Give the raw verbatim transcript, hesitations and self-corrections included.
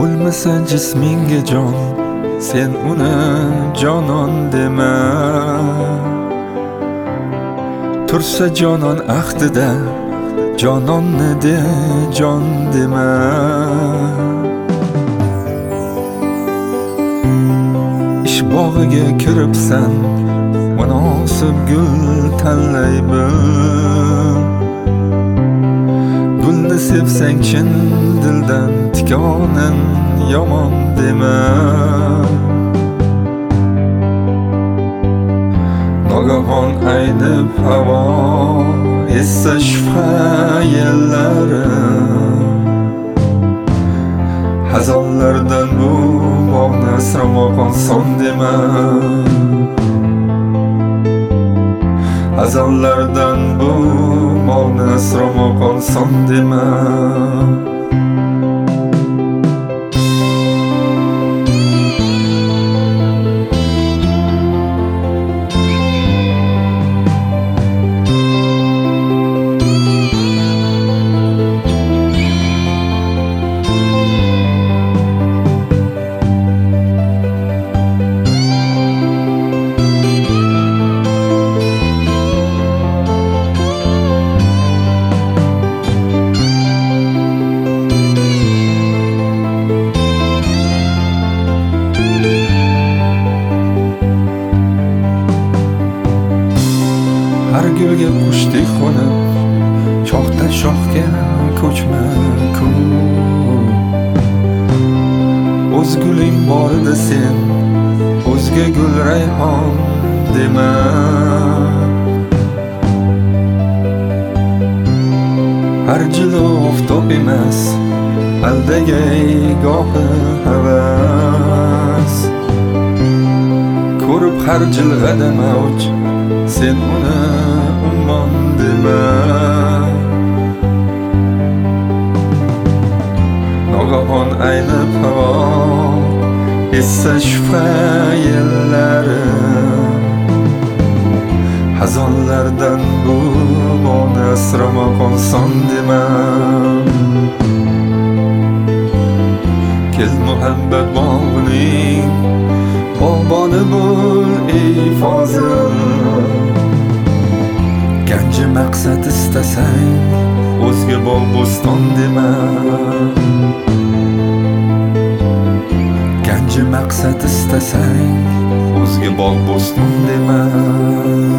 Bo'lmasa jismingga jon, sen uni jonon dema. Tursa jonon ahdida, jononni de jon dema. Ish bog'iga kiribsan, munosib gul tanlay bil. Gulni sevsang chin dildan, tikonin yomon dema. Nogahon aynib havo, essa shubha yellari. Hazonlardan bu bog'ni asramoq oson dema. Hazonlardan bu bog'ni asramoq oson dema. Har gulga qushdek qo'nib, shoxdan shoxga ko'chma ku. O'z guling borida sen, o'zga gul rayhon dema. Har jilo oftob emas, aldagay gohi havas. Ko'rib har jilg'ada mavj, sen uni ummon dema. Nogahon aynib havo, essa shubha yellari. Hazonlardan bu bog'ni asramoq oson dema. Kel muhabbat bog'ining bog'boni bo'l ey fozil. Ganji maqsad istasang, o'zga bog' bo'ston dema. Ganji maqsad istasang, o'zga bog' bo'ston dema.